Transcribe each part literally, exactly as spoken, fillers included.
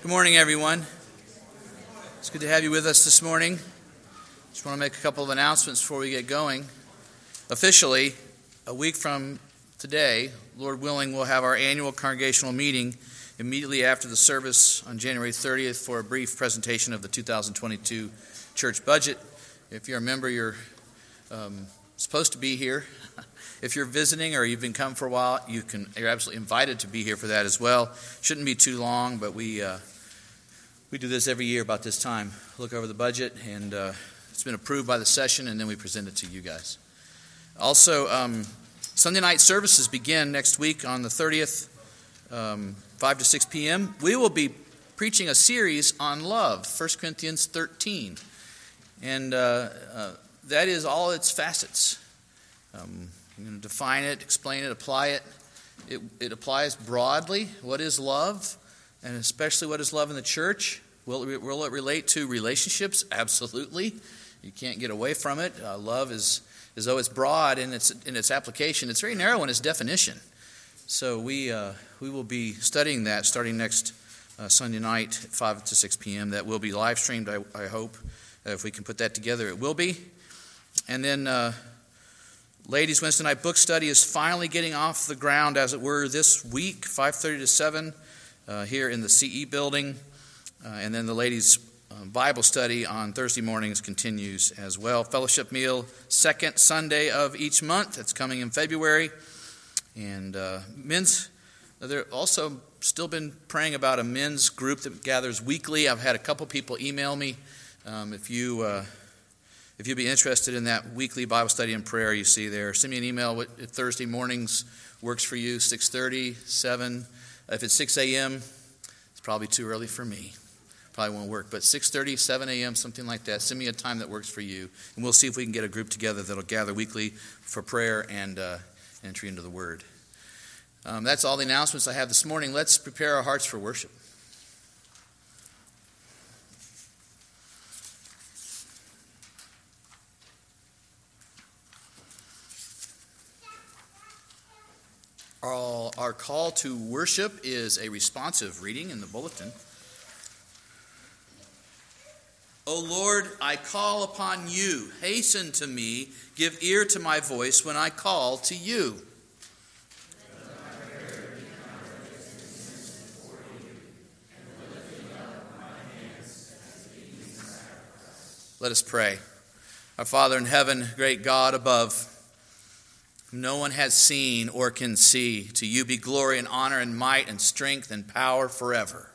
Good morning, everyone. It's good to have you with us this morning. Just want to make a couple of announcements before we get going. Officially, a week from today, Lord willing, we'll have our annual congregational meeting immediately after the service on January thirtieth for a brief presentation of the two thousand twenty-two church budget. If you're a member, you're um, supposed to be here. If you're visiting or you've been coming for a while, you can, you're absolutely invited to be here for that as well. Shouldn't be too long, but we uh, we do this every year about this time. Look over the budget, and uh, it's been approved by the session, and then we present it to you guys. Also, um, Sunday night services begin next week on the thirtieth, um, five to six p.m. We will be preaching a series on love, First Corinthians thirteen, and uh, uh, that is all its facets. Um, I'm going to define it, explain it, apply it. It, it applies broadly. What is love? And especially what is love in the church? Will it, will it relate to relationships? Absolutely. You can't get away from it. Uh, love is, as though it's broad in its in its application. It's very narrow in its definition. So we uh, we will be studying that starting next uh, Sunday night at five to six p.m. That will be live streamed, I, I hope. Uh, if we can put that together, it will be. And then... Uh, Ladies' Wednesday night book study is finally getting off the ground, as it were, this week, five thirty to seven, uh, here in the C E building. Uh, and then the ladies' uh, Bible study on Thursday mornings continues as well. Fellowship meal, second Sunday of each month. That's coming in February. And uh, men's, they're also still been praying about a men's group that gathers weekly. I've had a couple people email me. Um, if you... Uh, If you'd be interested in that weekly Bible study and prayer you see there, send me an email. If Thursday mornings works for you, six thirty, seven. If it's six a.m., it's probably too early for me. Probably won't work. But six thirty, seven a.m., something like that. Send me a time that works for you. And we'll see if we can get a group together that'll gather weekly for prayer and uh, entry into the Word. Um, that's all the announcements I have this morning. Let's prepare our hearts for worship. Our, our call to worship is a responsive reading in the bulletin. O Lord, I call upon you. Hasten to me. Give ear to my voice when I call to you. Let us pray. Our Father in heaven, great God above, no one has seen or can see. To you be glory and honor and might and strength and power forever.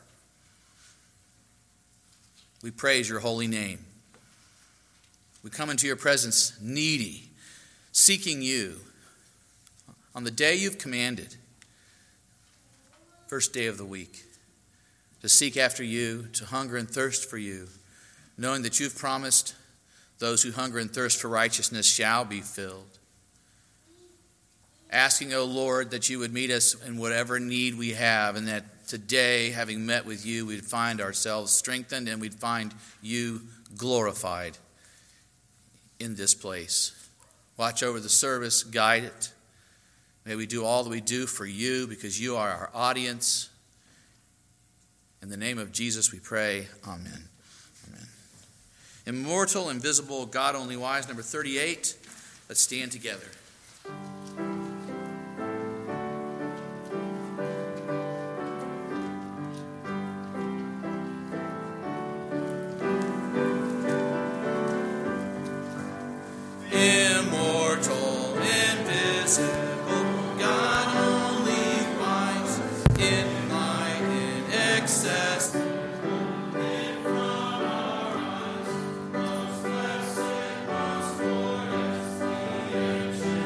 We praise your holy name. We come into your presence needy, seeking you on the day you've commanded, first day of the week, to seek after you, to hunger and thirst for you, knowing that you've promised those who hunger and thirst for righteousness shall be filled. Asking, O Lord, that you would meet us in whatever need we have, and that today, having met with you, we'd find ourselves strengthened and we'd find you glorified in this place. Watch over the service, guide it. May we do all that we do for you, because you are our audience. In the name of Jesus we pray, amen. Amen. Immortal, invisible, God only wise, number thirty-eight. Let's stand together. Immortal, invisible, God only wise, in might, in excess, hid from our eyes, most blessed, most glorious, the ancient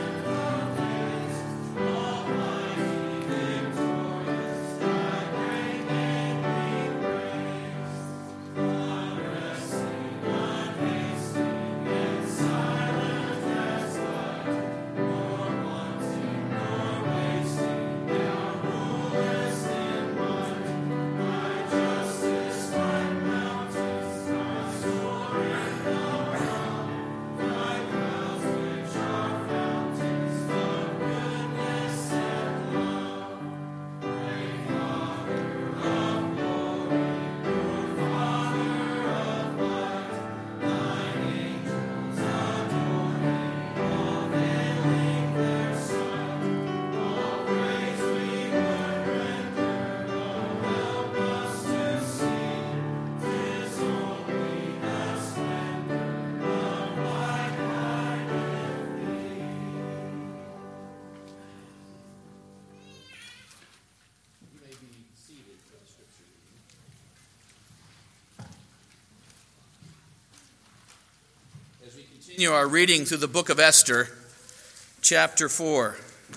Continue our reading through the book of Esther, chapter four.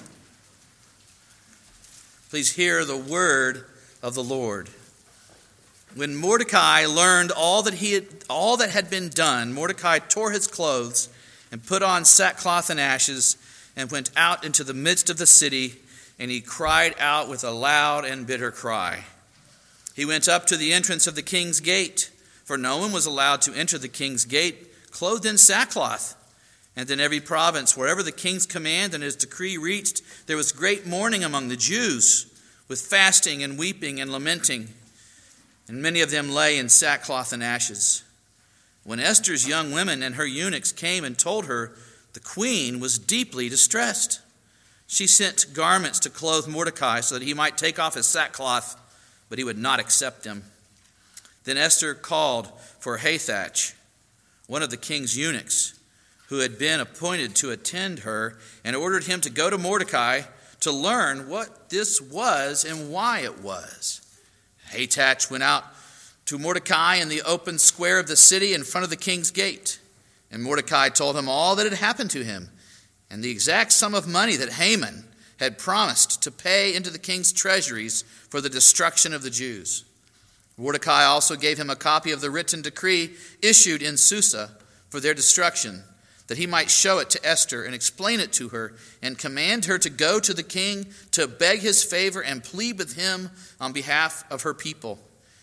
Please hear the word of the Lord. When Mordecai learned all that he had, all that had been done, Mordecai tore his clothes and put on sackcloth and ashes and went out into the midst of the city, and he cried out with a loud and bitter cry. He went up to the entrance of the king's gate, for no one was allowed to enter the king's gate clothed in sackcloth. And in every province, wherever the king's command and his decree reached, there was great mourning among the Jews, with fasting and weeping and lamenting. And many of them lay in sackcloth and ashes. When Esther's young women and her eunuchs came and told her, the queen was deeply distressed. She sent garments to clothe Mordecai so that he might take off his sackcloth, but he would not accept them. Then Esther called for Hathach, one of the king's eunuchs, who had been appointed to attend her, and ordered him to go to Mordecai to learn what this was and why it was. Hathach went out to Mordecai in the open square of the city in front of the king's gate. And Mordecai told him all that had happened to him, and the exact sum of money that Haman had promised to pay into the king's treasuries for the destruction of the Jews. Mordecai also gave him a copy of the written decree issued in Susa for their destruction, that he might show it to Esther and explain it to her and command her to go to the king to beg his favor and plead with him on behalf of her people.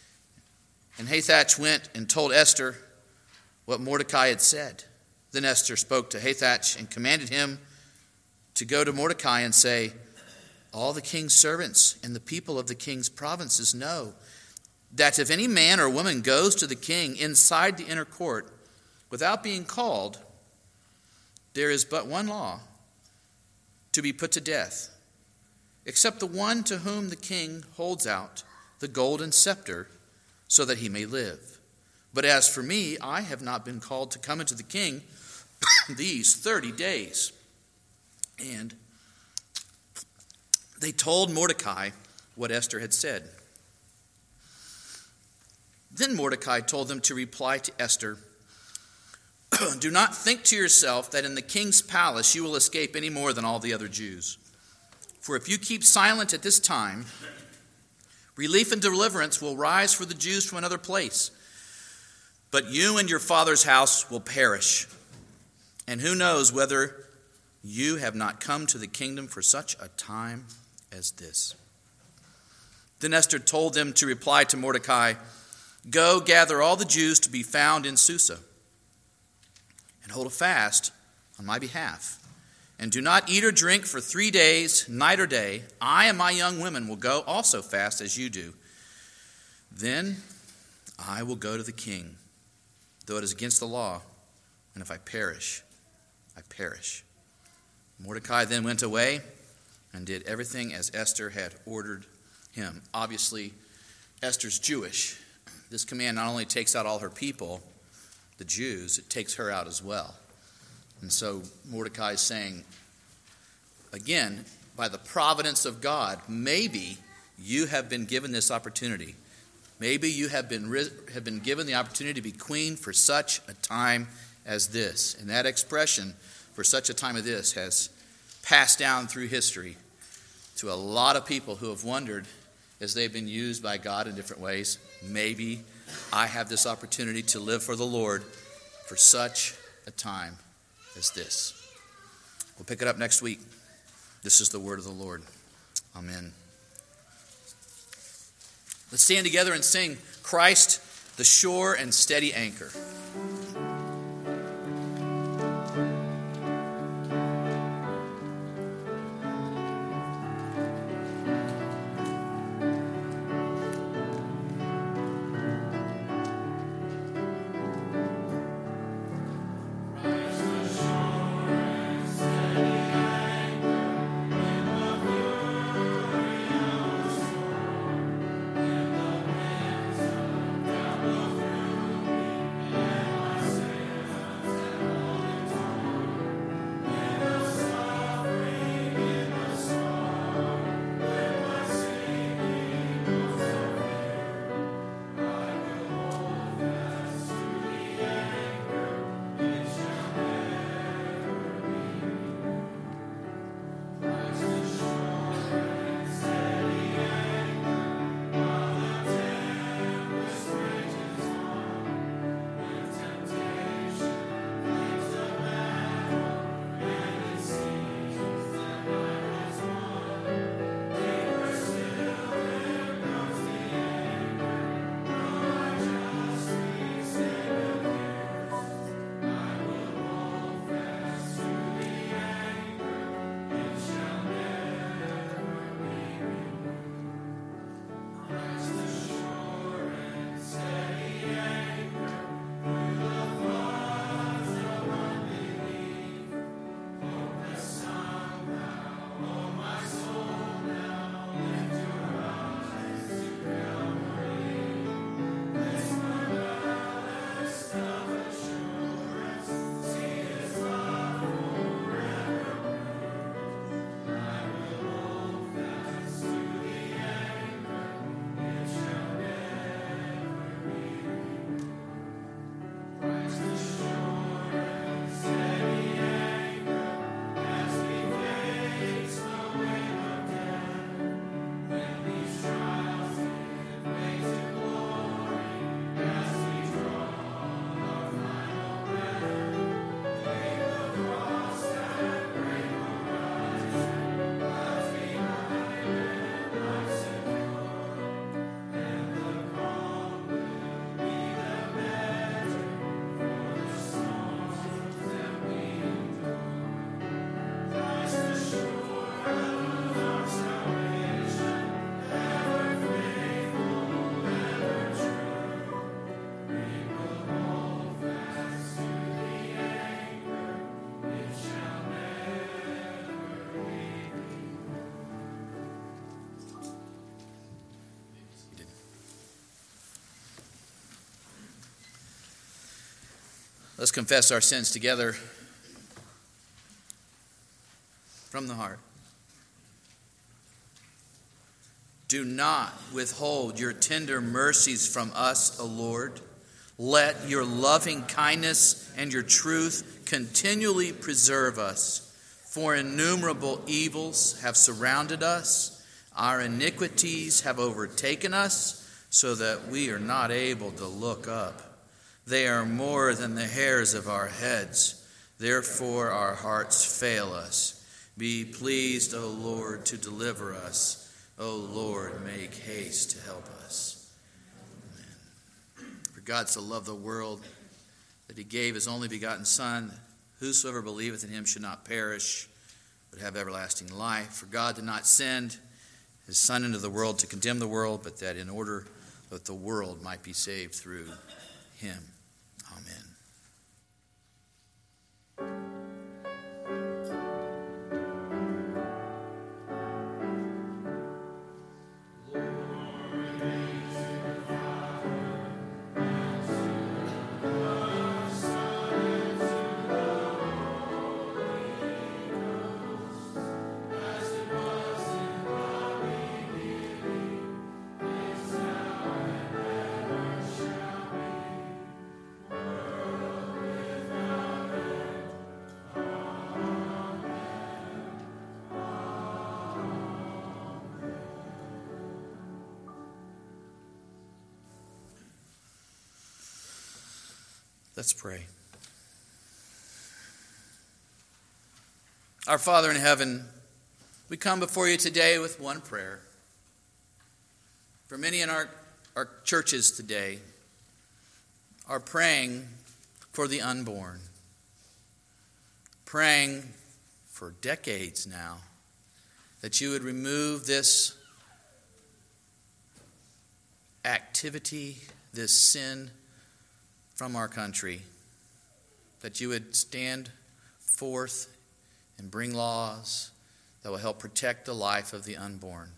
And Hathach went and told Esther what Mordecai had said. Then Esther spoke to Hathach and commanded him to go to Mordecai and say, all the king's servants and the people of the king's provinces know that if any man or woman goes to the king inside the inner court without being called, there is but one law, to be put to death, except the one to whom the king holds out the golden scepter so that he may live. But as for me, I have not been called to come into the king these thirty days. And they told Mordecai what Esther had said. Then Mordecai told them to reply to Esther, do not think to yourself that in the king's palace you will escape any more than all the other Jews. For if you keep silent at this time, relief and deliverance will rise for the Jews from another place. But you and your father's house will perish. And who knows whether you have not come to the kingdom for such a time as this. Then Esther told them to reply to Mordecai, go gather all the Jews to be found in Susa, and hold a fast on my behalf. And do not eat or drink for three days, night or day. I and my young women will go also fast as you do. Then I will go to the king, though it is against the law. And if I perish, I perish. Mordecai then went away and did everything as Esther had ordered him. Obviously, Esther's Jewish. This command not only takes out all her people, the Jews, it takes her out as well. And so Mordecai is saying, again, by the providence of God, maybe you have been given this opportunity. Maybe you have been have been given the opportunity to be queen for such a time as this. And that expression, for such a time as this, has passed down through history to a lot of people who have wondered, as they've been used by God in different ways, maybe I have this opportunity to live for the Lord for such a time as this. We'll pick it up next week. This is the word of the Lord. Amen. Let's stand together and sing Christ, the sure and steady anchor. Yeah. Let's confess our sins together from the heart. Do not withhold your tender mercies from us, O Lord. Let your loving kindness and your truth continually preserve us. For innumerable evils have surrounded us. Our iniquities have overtaken us, so that we are not able to look up. They are more than the hairs of our heads. Therefore our hearts fail us. Be pleased, O Lord, to deliver us. O Lord, make haste to help us. Amen. For God so loved the world that he gave his only begotten Son, that whosoever believeth in him should not perish, but have everlasting life. For God did not send his Son into the world to condemn the world, but that in order that the world might be saved through him. Amen. Let's pray. Our Father in heaven, we come before you today with one prayer. For many in our, our churches today are praying for the unborn, praying for decades now that you would remove this activity, this sin from our country, that you would stand forth and bring laws that will help protect the life of the unborn.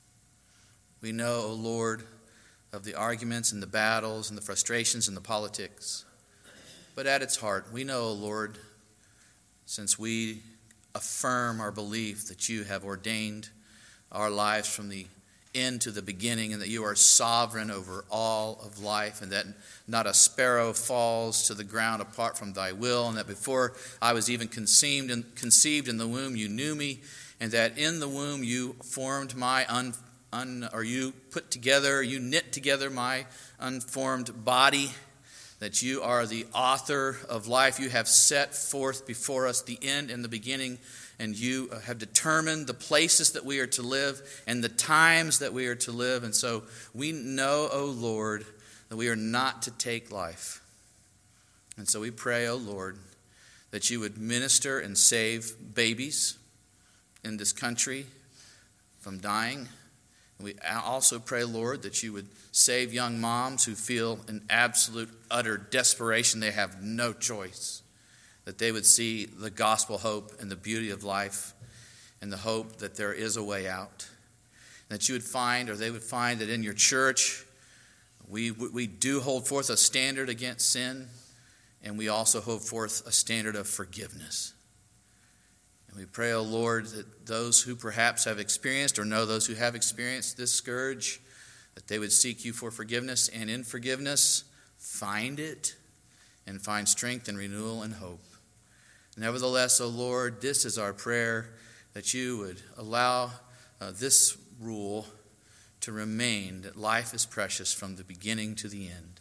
We know, O Lord, of the arguments and the battles and the frustrations and the politics, but at its heart, we know, O Lord, since we affirm our belief that you have ordained our lives from the end to the beginning, and that you are sovereign over all of life, and that not a sparrow falls to the ground apart from thy will, and that before I was even conceived in, conceived in the womb, you knew me, and that in the womb you formed my un, un or you put together, you knit together my unformed body, that you are the author of life. You have set forth before us the end and the beginning, and you have determined the places that we are to live and the times that we are to live. And so we know, O Lord, that we are not to take life. And so we pray, O Lord, that you would minister and save babies in this country from dying. And we also pray, Lord, that you would save young moms who feel in absolute, utter desperation. They have no choice. That they would see the gospel hope and the beauty of life and the hope that there is a way out. That you would find, or they would find, that in your church we, we do hold forth a standard against sin, and we also hold forth a standard of forgiveness. And we pray, O Lord, that those who perhaps have experienced or know those who have experienced this scourge, that they would seek you for forgiveness, and in forgiveness find it and find strength and renewal and hope. Nevertheless, O Lord, this is our prayer, that you would allow uh, this rule to remain, that life is precious from the beginning to the end.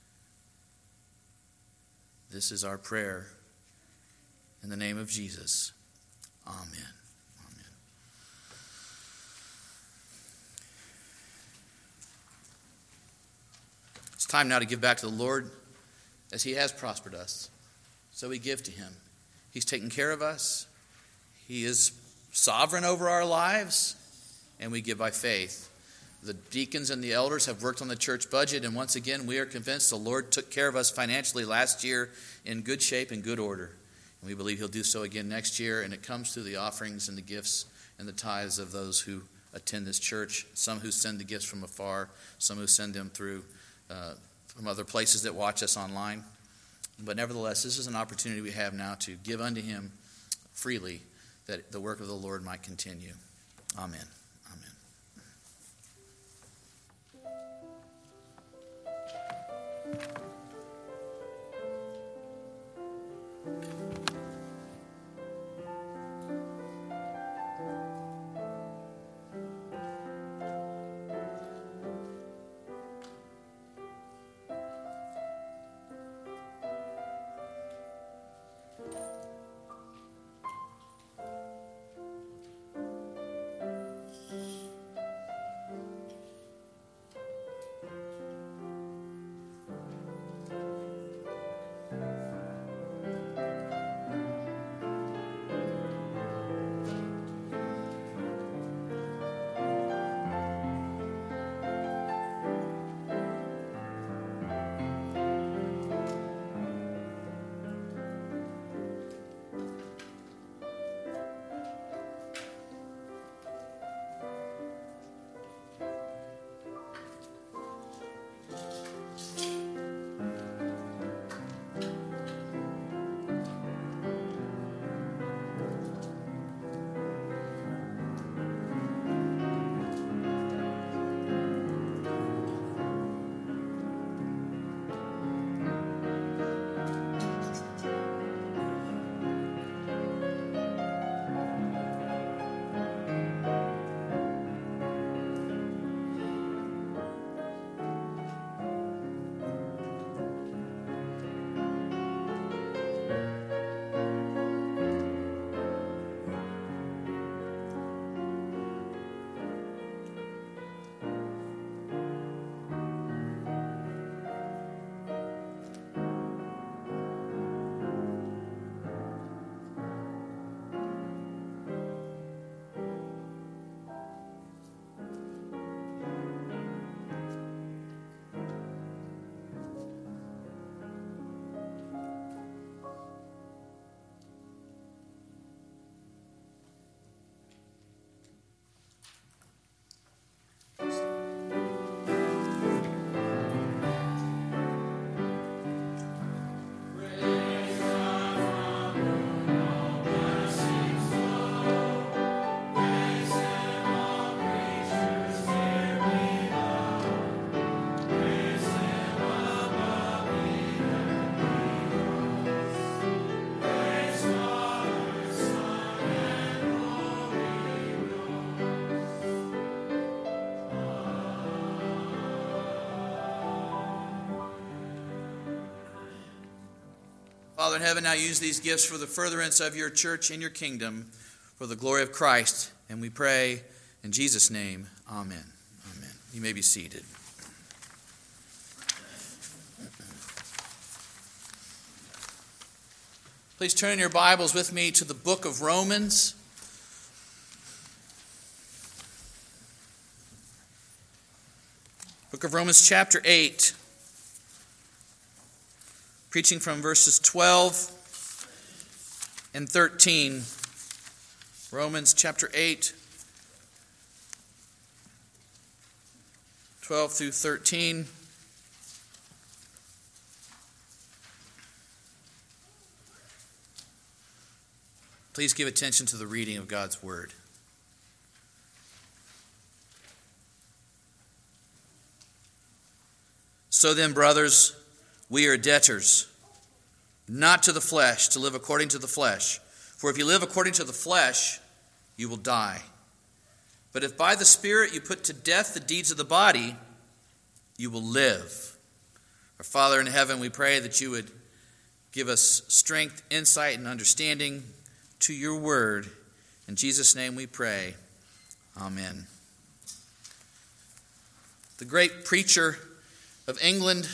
This is our prayer in the name of Jesus. Amen. Amen. It's time now to give back to the Lord as he has prospered us. So we give to him. He's taken care of us. He is sovereign over our lives, and we give by faith. The deacons and the elders have worked on the church budget, and once again, we are convinced the Lord took care of us financially last year in good shape and good order. And we believe he'll do so again next year, and it comes through the offerings and the gifts and the tithes of those who attend this church, some who send the gifts from afar, some who send them through uh, from other places that watch us online. But nevertheless, this is an opportunity we have now to give unto him freely, that the work of the Lord might continue. Amen. Father in heaven, now use these gifts for the furtherance of your church and your kingdom, for the glory of Christ. And we pray in Jesus' name, amen. Amen. You may be seated. Please turn in your Bibles with me to the book of Romans. Book of Romans chapter eight. Preaching from verses twelve and thirteen. Romans chapter eight, twelve through thirteen. Please give attention to the reading of God's Word. So then, brothers, we are debtors, not to the flesh, to live according to the flesh. For if you live according to the flesh, you will die. But if by the Spirit you put to death the deeds of the body, you will live. Our Father in heaven, we pray that you would give us strength, insight, and understanding to your word. In Jesus' name we pray. Amen. The great preacher of England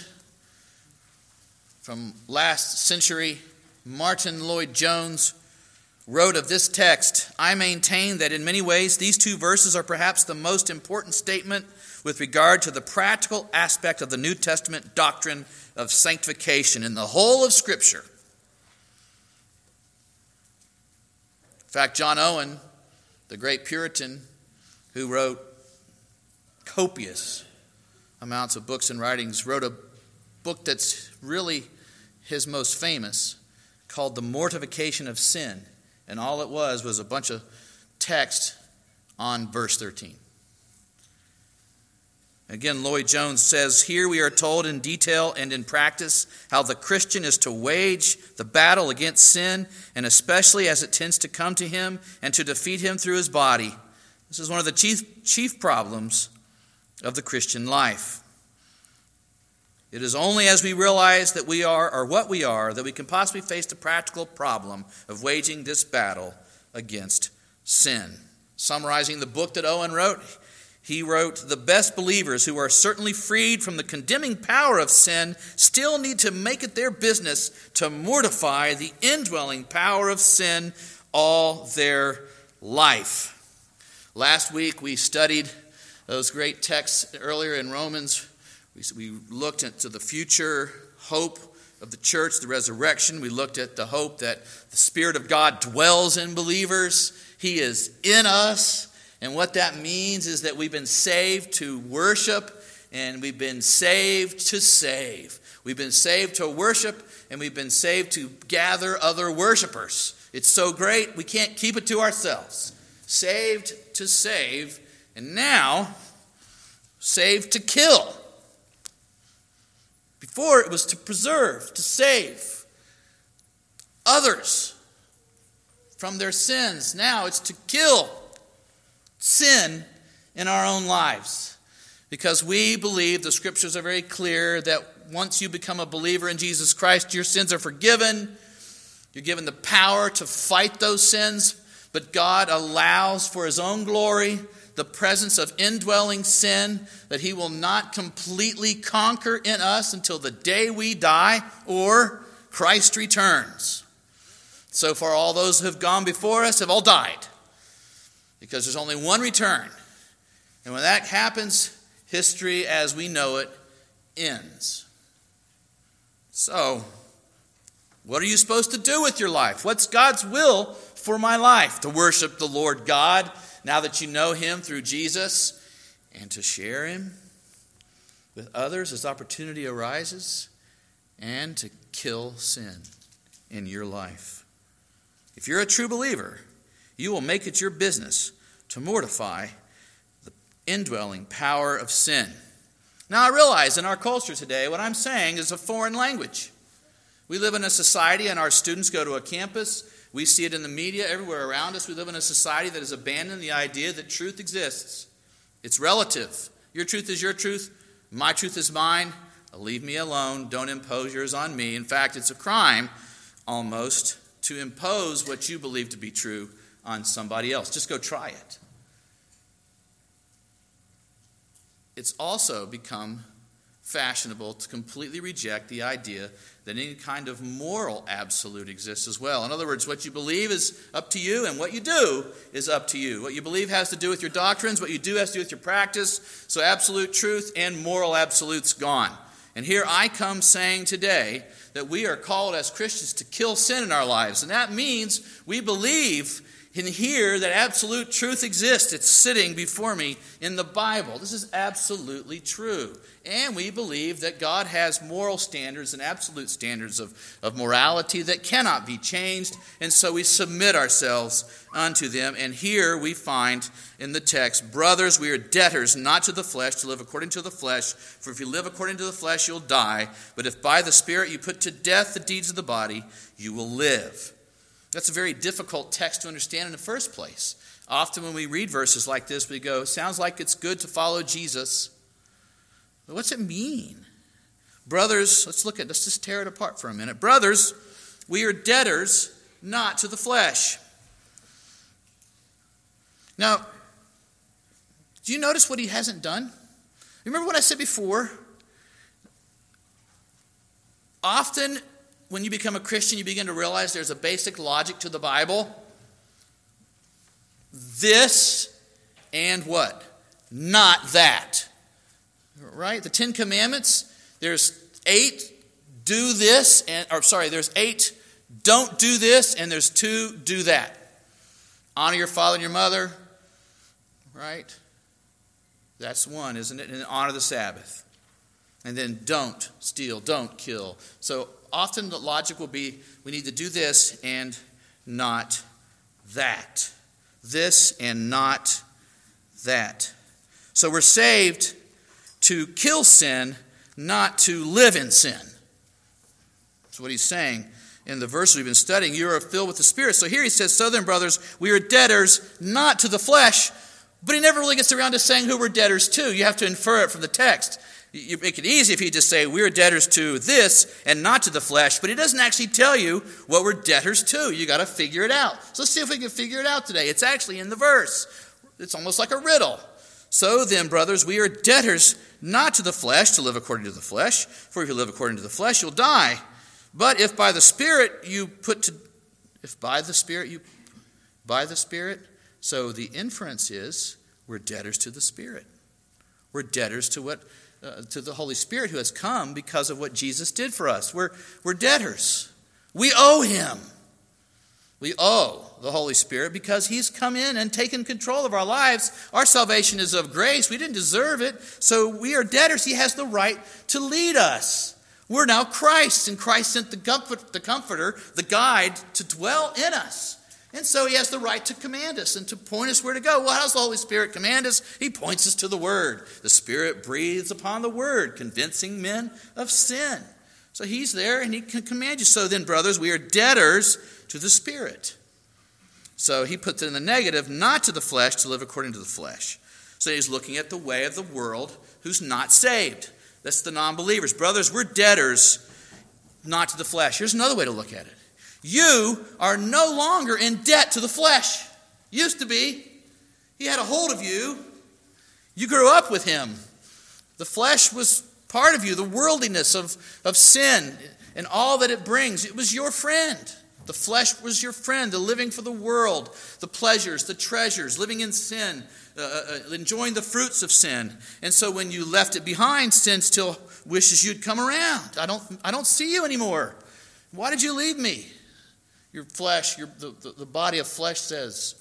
from last century, Martin Lloyd-Jones, wrote of this text, "I maintain that in many ways these two verses are perhaps the most important statement with regard to the practical aspect of the New Testament doctrine of sanctification in the whole of Scripture." In fact, John Owen, the great Puritan who wrote copious amounts of books and writings, wrote a book that's really his most famous, called The Mortification of Sin. And all it was was a bunch of text on verse thirteen. Again, Lloyd Jones says, here we are told in detail and in practice how the Christian is to wage the battle against sin, and especially as it tends to come to him and to defeat him through his body. This is one of the chief, chief problems of the Christian life. It is only as we realize that we are, or what we are, that we can possibly face the practical problem of waging this battle against sin. Summarizing the book that Owen wrote, he wrote, the best believers who are certainly freed from the condemning power of sin still need to make it their business to mortify the indwelling power of sin all their life. Last week we studied those great texts earlier in Romans. We, we looked into the future hope of the church, the resurrection. We looked at the hope that the Spirit of God dwells in believers. He is in us. And what that means is that we've been saved to worship, and we've been saved to save. We've been saved to worship, and we've been saved to gather other worshipers. It's so great, we can't keep it to ourselves. Saved to save, and now saved to kill. Before it was to preserve, to save others from their sins. Now it's to kill sin in our own lives. Because we believe, the scriptures are very clear, that once you become a believer in Jesus Christ, your sins are forgiven. You're given the power to fight those sins. But God allows for his own glory the presence of indwelling sin that he will not completely conquer in us until the day we die or Christ returns. So far, all those who have gone before us have all died, because there's only one return. And when that happens, history as we know it ends. So, what are you supposed to do with your life? What's God's will for my life? To worship the Lord God, now that you know him through Jesus, and to share him with others as opportunity arises, and to kill sin in your life. If you're a true believer, you will make it your business to mortify the indwelling power of sin. Now, I realize in our culture today, what I'm saying is a foreign language. We live in a society, and our students go to a campus. We see it in the media everywhere around us. We live in a society that has abandoned the idea that truth exists. It's relative. Your truth is your truth. My truth is mine. Leave me alone. Don't impose yours on me. In fact, it's a crime almost to impose what you believe to be true on somebody else. Just go try it. It's also become fashionable to completely reject the idea that any kind of moral absolute exists as well. In other words, what you believe is up to you, and what you do is up to you. What you believe has to do with your doctrines. What you do has to do with your practice. So absolute truth and moral absolute's gone. And here I come saying today that we are called as Christians to kill sin in our lives. And that means we believe in here that absolute truth exists. It's sitting before me in the Bible. This is absolutely true. And we believe that God has moral standards and absolute standards of, of morality that cannot be changed. And so we submit ourselves unto them. And here we find in the text, brothers, we are debtors not to the flesh, to live according to the flesh. For if you live according to the flesh, you'll die. But if by the Spirit you put to death the deeds of the body, you will live. That's a very difficult text to understand in the first place. Often when we read verses like this, we go, sounds like it's good to follow Jesus. But what's it mean? Brothers, let's look at, let's just tear it apart for a minute. Brothers, we are debtors not to the flesh. Now, do you notice what he hasn't done? Remember what I said before? Often, when you become a Christian, you begin to realize there's a basic logic to the Bible. This and what? Not that. Right? The Ten Commandments, there's eight, do this, and or sorry, there's eight, don't do this, and there's two, do that. Honor your father and your mother. Right? That's one, isn't it? And honor the Sabbath. And then don't steal, don't kill. So often the logic will be, we need to do this and not that. This and not that. So we're saved to kill sin, not to live in sin. That's what he's saying in the verse we've been studying. You are filled with the Spirit. So here he says, so then, brothers, we are debtors not to the flesh. But he never really gets around to saying who we're debtors to. You have to infer it from the text. You make it easy if you just say we're debtors to this and not to the flesh, but he doesn't actually tell you what we're debtors to. You got to figure it out. So let's see if we can figure it out today. It's actually in the verse. It's almost like a riddle. So then, brothers, we are debtors not to the flesh to live according to the flesh. For if you live according to the flesh, you'll die. But if by the Spirit you put to, if by the Spirit you, by the Spirit, so the inference is we're debtors to the Spirit. We're debtors to what? Uh, to the Holy Spirit who has come because of what Jesus did for us. We're, we're debtors. We owe him. We owe the Holy Spirit because he's come in and taken control of our lives. Our salvation is of grace. We didn't deserve it. So we are debtors. He has the right to lead us. We're now Christ, and Christ sent the, comfort, the Comforter, the guide, to dwell in us. And so he has the right to command us and to point us where to go. Well, how does the Holy Spirit command us? He points us to the Word. The Spirit breathes upon the Word, convincing men of sin. So he's there and he can command you. So then, brothers, we are debtors to the Spirit. So he puts it in the negative, not to the flesh, to live according to the flesh. So he's looking at the way of the world who's not saved. That's the non-believers. Brothers, we're debtors, not to the flesh. Here's another way to look at it. You are no longer in debt to the flesh. Used to be. He had a hold of you. You grew up with him. The flesh was part of you, the worldliness of, of sin and all that it brings. It was your friend. The flesh was your friend, the living for the world, the pleasures, the treasures, living in sin, uh, uh, enjoying the fruits of sin. And so when you left it behind, sin still wishes you'd come around. I don't, I don't see you anymore. Why did you leave me? Your flesh, your, the, the, the body of flesh says.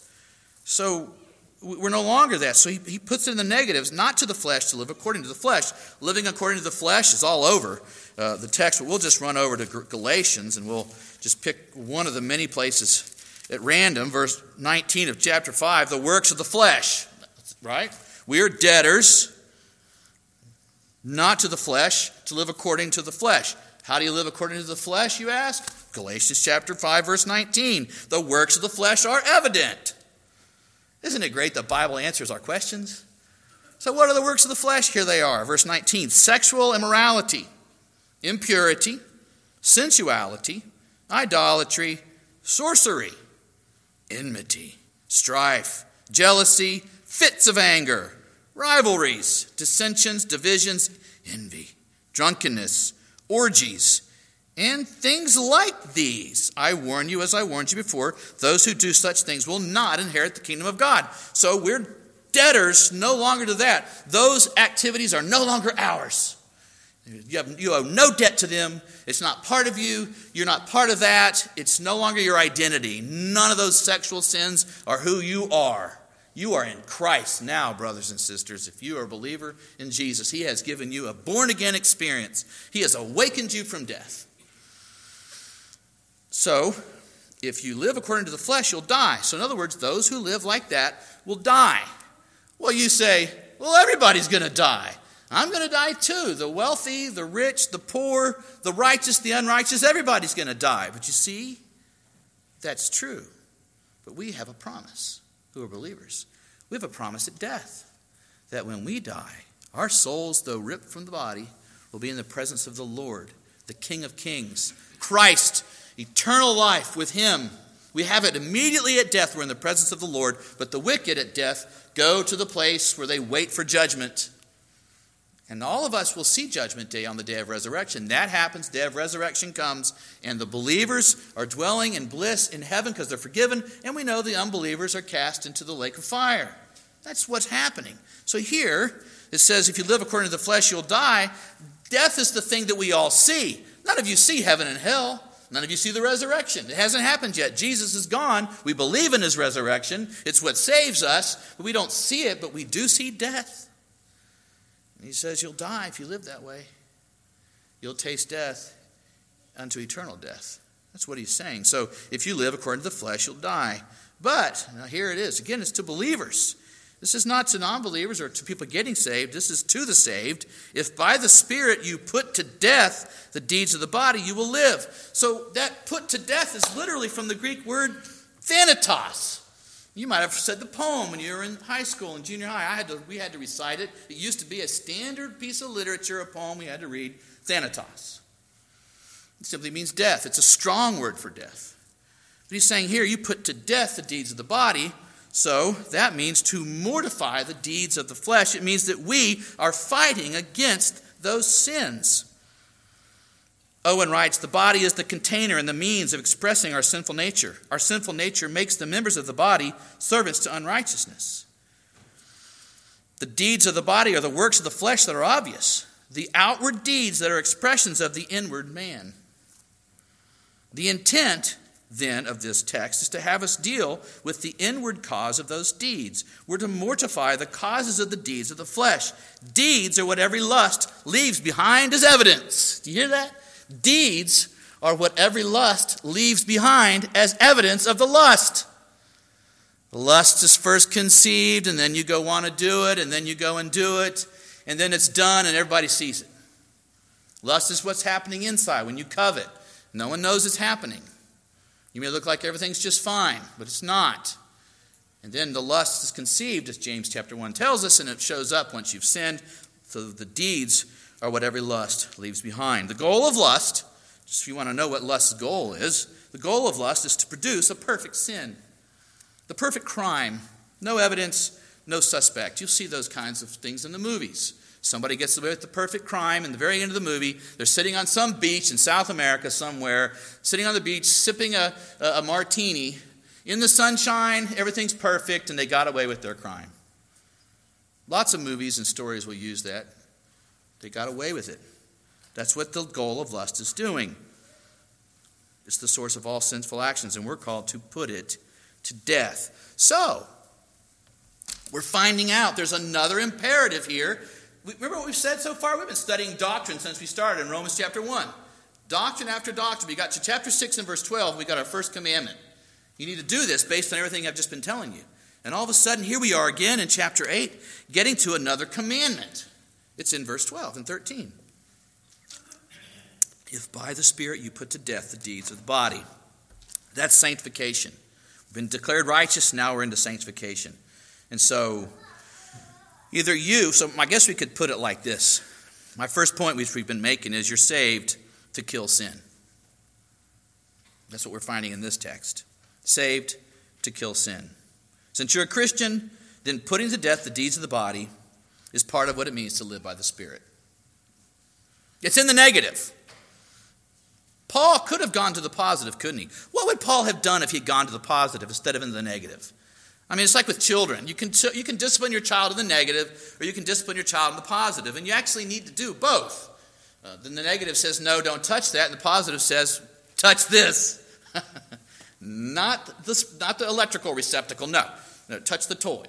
So we're no longer that. So he, he puts it in the negatives, not to the flesh, to live according to the flesh. Living according to the flesh is all over uh, the text, but we'll just run over to Galatians and we'll just pick one of the many places at random. Verse nineteen of chapter five, the works of the flesh, right? We are debtors, not to the flesh, to live according to the flesh. How do you live according to the flesh, you ask? Galatians chapter five, verse nineteen. The works of the flesh are evident. Isn't it great the Bible answers our questions? So what are the works of the flesh? Here they are. Verse nineteen. Sexual immorality, impurity, sensuality, idolatry, sorcery, enmity, strife, jealousy, fits of anger, rivalries, dissensions, divisions, envy, drunkenness, orgies, and things like these. I warn you, as I warned you before, those who do such things will not inherit the kingdom of God. So we're debtors no longer to that. Those activities are no longer ours. You, have, you owe no debt to them. It's not part of you. You're not part of that. It's no longer your identity. None of those sexual sins are who you are. You are in Christ now, brothers and sisters. If you are a believer in Jesus, he has given you a born-again experience. He has awakened you from death. So, if you live according to the flesh, you'll die. So in other words, those who live like that will die. Well, you say, well, everybody's going to die. I'm going to die too. The wealthy, the rich, the poor, the righteous, the unrighteous, everybody's going to die. But you see, that's true. But we have a promise, who are believers. We have a promise at death, that when we die, our souls, though ripped from the body, will be in the presence of the Lord, the King of Kings, Christ, eternal life with him. We have it immediately at death. We're in the presence of the Lord. But the wicked at death go to the place where they wait for judgment. And all of us will see judgment day on the day of resurrection. That happens, day of resurrection comes, and the believers are dwelling in bliss in heaven because they're forgiven, and we know the unbelievers are cast into the lake of fire. That's what's happening. So here, it says, if you live according to the flesh, you'll die. Death is the thing that we all see. None of you see heaven and hell. None of you see the resurrection. It hasn't happened yet. Jesus is gone. We believe in his resurrection. It's what saves us. But we don't see it, but we do see death. And he says you'll die if you live that way. you'll taste death unto eternal death. That's what he's saying. So if you live according to the flesh, you'll die. But, now here it is. Again, it's to believers. This is not to non-believers or to people getting saved. This is to the saved. If by the Spirit you put to death the deeds of the body, you will live. So that put to death is literally from the Greek word thanatos. You might have said the poem when you were in high school and junior high. I had to, we had to recite it. It used to be a standard piece of literature, a poem we had to read, thanatos. It simply means death. It's a strong word for death. But he's saying here, you put to death the deeds of the body. So that means to mortify the deeds of the flesh. It means that we are fighting against those sins. Owen writes, the body is the container and the means of expressing our sinful nature. Our sinful nature makes the members of the body servants to unrighteousness. The deeds of the body are the works of the flesh that are obvious. The outward deeds that are expressions of the inward man. The intent, then, of this text is to have us deal with the inward cause of those deeds. We're to mortify the causes of the deeds of the flesh. Deeds are what every lust leaves behind as evidence. Do you hear that? Deeds are what every lust leaves behind as evidence of the lust. The lust is first conceived, and then you go want to do it, and then you go and do it, and then it's done, and everybody sees it. Lust is what's happening inside when you covet. No one knows it's happening. You may look like everything's just fine, but it's not. And then the lust is conceived, as James chapter one tells us, and it shows up once you've sinned. So the deeds are what every lust leaves behind. The goal of lust, just if you want to know what lust's goal is, the goal of lust is to produce a perfect sin. The perfect crime. No evidence, no suspect. You'll see those kinds of things in the movies. Somebody gets away with the perfect crime, and at the very end of the movie, they're sitting on some beach in South America somewhere, sitting on the beach, sipping a, a, a martini. In the sunshine, everything's perfect, and they got away with their crime. Lots of movies and stories will use that. They got away with it. That's what the goal of lust is doing. It's the source of all sinful actions, and we're called to put it to death. So, we're finding out there's another imperative here. Remember what we've said so far? We've been studying doctrine since we started in Romans chapter one. Doctrine after doctrine. We got to chapter six and verse twelve. We got our first commandment. You need to do this based on everything I've just been telling you. And all of a sudden, here we are again in chapter eight, getting to another commandment. It's in verse twelve and thirteen. If by the Spirit you put to death the deeds of the body. That's sanctification. We've been declared righteous, now we're into sanctification. And so, either you, so I guess we could put it like this. My first point which we've been making is you're saved to kill sin. That's what we're finding in this text. Saved to kill sin. Since you're a Christian, then putting to death the deeds of the body is part of what it means to live by the Spirit. It's in the negative. Paul could have gone to the positive, couldn't he? What would Paul have done if he'd gone to the positive instead of in the negative? I mean, it's like with children. You can, you can discipline your child in the negative, or you can discipline your child in the positive, and you actually need to do both. Uh, then the negative says, no, don't touch that, and the positive says, touch this. not, this not the electrical receptacle, no. No, touch the toy.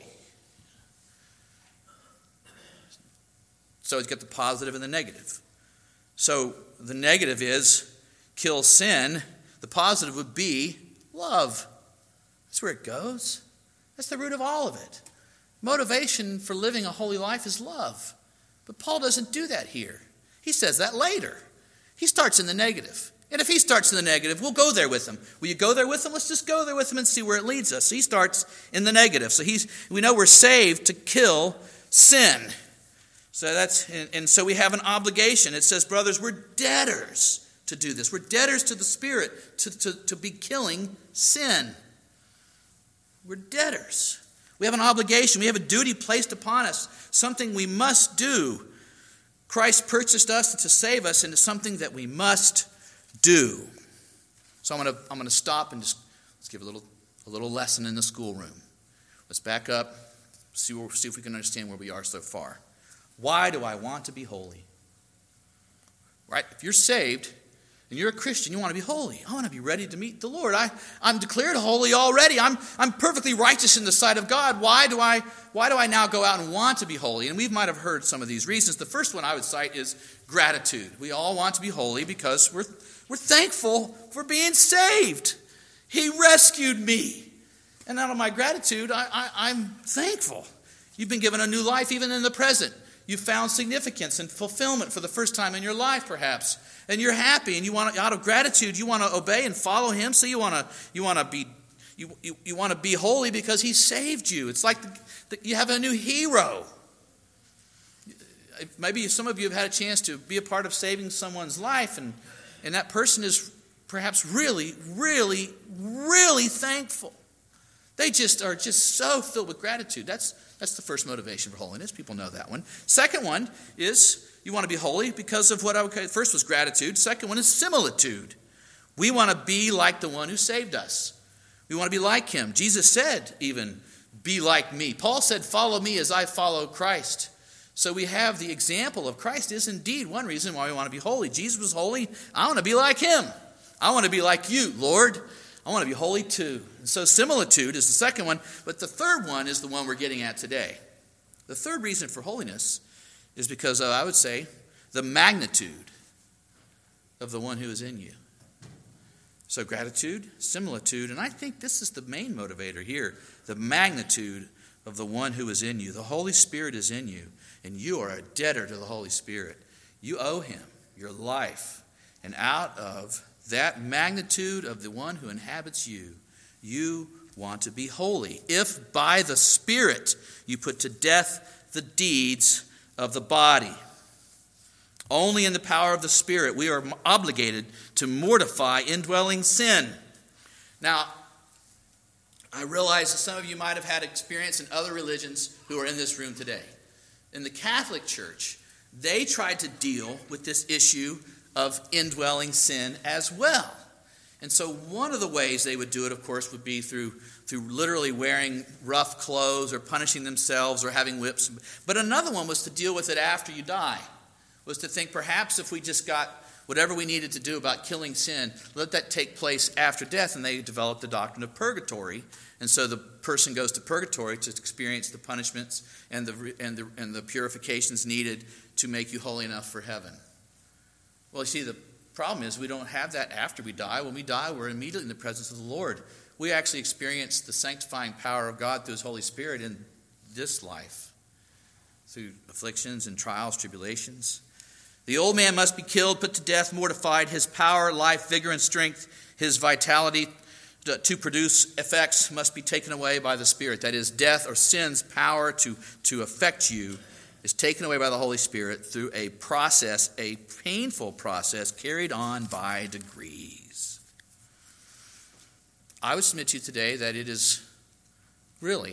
So you get the positive and the negative. So the negative is kill sin. The positive would be love. That's where it goes. That's the root of all of it. Motivation for living a holy life is love. But Paul doesn't do that here. He says that later. He starts in the negative. And if he starts in the negative, we'll go there with him. Will you go there with him? Let's just go there with him and see where it leads us. So he starts in the negative. So he's we know we're saved to kill sin. So that's and, and so we have an obligation. It says, brothers, we're debtors to do this. We're debtors to the Spirit to, to, to be killing sin. We're debtors. We have an obligation. We have a duty placed upon us. Something we must do. Christ purchased us to save us into something that we must do. So I'm going to I'm going to stop and just let's give a little a little lesson in the schoolroom. Let's back up, see where, see if we can understand where we are so far. Why do I want to be holy? Right? If you're saved, and you're a Christian, you want to be holy. I want to be ready to meet the Lord. I, I'm declared holy already. I'm, I'm perfectly righteous in the sight of God. Why do I why do I now go out and want to be holy? And we might have heard some of these reasons. The first one I would cite is gratitude. We all want to be holy because we're, we're thankful for being saved. He rescued me. And out of my gratitude, I, I, I'm thankful. You've been given a new life even in the present. You've found significance and fulfillment for the first time in your life, perhaps. And you're happy, and you want to, out of gratitude, you want to obey and follow him. So you want to you want to be you, you, you want to be holy because he saved you. It's like the, the, you have a new hero. Maybe some of you have had a chance to be a part of saving someone's life, and, and that person is perhaps really, really, really thankful. They just are just so filled with gratitude. That's that's the first motivation for holiness. People know that one. Second one is you want to be holy because of what I would call, first was gratitude. Second one is similitude. We want to be like the one who saved us. We want to be like him. Jesus said even, be like me. Paul said, follow me as I follow Christ. So we have the example of Christ is indeed one reason why we want to be holy. Jesus was holy. I want to be like him. I want to be like you, Lord. I want to be holy too. And so similitude is the second one, but the third one is the one we're getting at today. The third reason for holiness is because of, I would say, the magnitude of the one who is in you. So gratitude, similitude, and I think this is the main motivator here, the magnitude of the one who is in you. The Holy Spirit is in you, and you are a debtor to the Holy Spirit. You owe him your life, and out of that magnitude of the one who inhabits you, you want to be holy. If by the Spirit you put to death the deeds of the body. Only in the power of the Spirit we are obligated to mortify indwelling sin. Now, I realize that some of you might have had experience in other religions who are in this room today. In the Catholic Church, they tried to deal with this issue of indwelling sin as well. And so one of the ways they would do it, of course, would be through, through literally wearing rough clothes or punishing themselves or having whips. But another one was to deal with it after you die, was to think perhaps if we just got whatever we needed to do about killing sin, let that take place after death. And they developed the doctrine of purgatory. And so the person goes to purgatory to experience the punishments and the, and the, and the purifications needed to make you holy enough for heaven. Well, you see, the problem is we don't have that after we die. When we die, we're immediately in the presence of the Lord. We actually experience the sanctifying power of God through his Holy Spirit in this life, through afflictions and trials, tribulations. The old man must be killed, put to death, mortified. His power, life, vigor, and strength, his vitality to produce effects must be taken away by the Spirit. That is, death or sin's power to, to affect you is taken away by the Holy Spirit through a process, a painful process carried on by degrees. I would submit to you today that it is really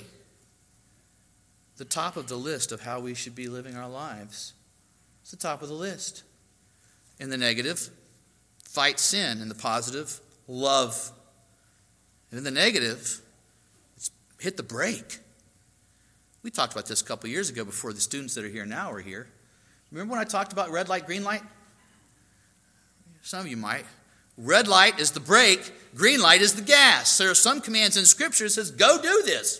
the top of the list of how we should be living our lives. It's the top of the list. In the negative, fight sin. In the positive, love. And in the negative, it's hit the brake. We talked about this a couple years ago before the students that are here now are here. Remember when I talked about red light, green light? Some of you might. Red light is the brake, green light is the gas. There are some commands in Scripture that says, go do this.